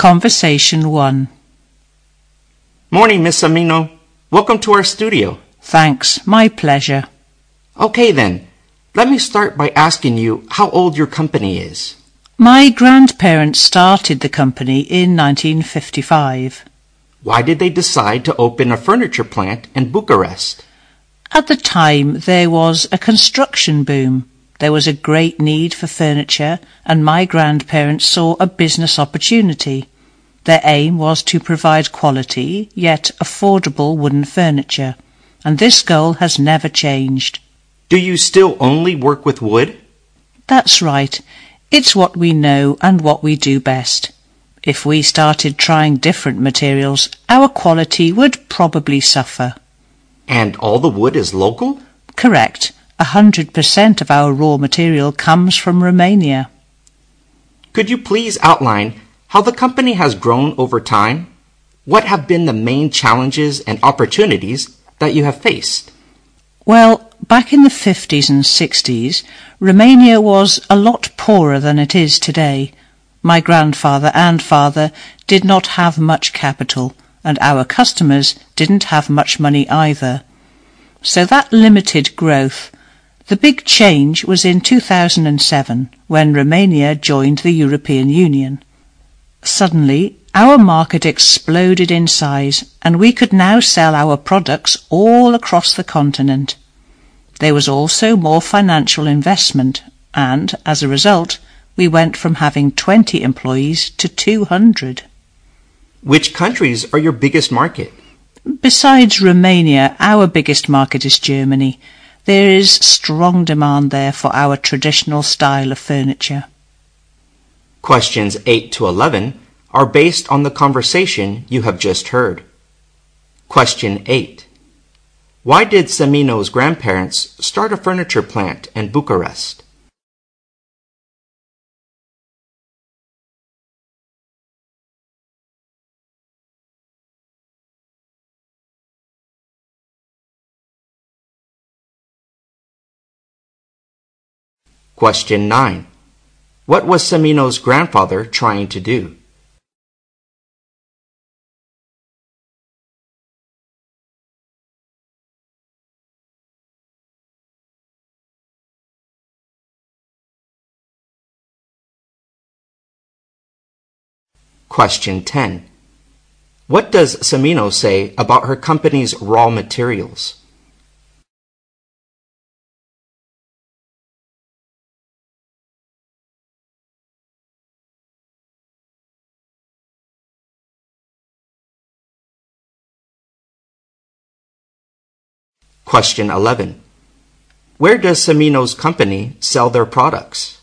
Conversation 1. Morning, Miss Amino. Welcome to our studio. Thanks, my pleasure. Okay then, let me start by asking you how old your company is. My grandparents started the company in 1955. Why did they decide to open a furniture plant in Bucharest? At the time, there was a construction boom. There was a great need for furniture, and my grandparents saw a business opportunity. Their aim was to provide quality, yet affordable wooden furniture, and this goal has never changed. Do you still only work with wood? That's right. It's what we know and what we do best. If we started trying different materials, our quality would probably suffer. And all the wood is local? Correct. 100% of our raw material comes from Romania. Could you please outline how the company has grown over time? What have been the main challenges and opportunities that you have faced? Well, back in the 50s and 60s, Romania was a lot poorer than it is today. My grandfather and father did not have much capital, and our customers didn't have much money either. So that limited growth. The big change was in 2007, when Romania joined the European Union. Suddenly, our market exploded in size, and we could now sell our products all across the continent. There was also more financial investment, and, as a result, we went from having 20 employees to 200. Which countries are your biggest market? Besides Romania, our biggest market is Germany. There is strong demand there for our traditional style of furniture. Questions 8 to 11 are based on the conversation you have just heard. Question 8. Why did Semino's grandparents start a furniture plant in Bucharest? Question 9. What was Semino's grandfather trying to do? Question 10. What does Semino say about her company's raw materials? Question 11. Where does Semino's company sell their products?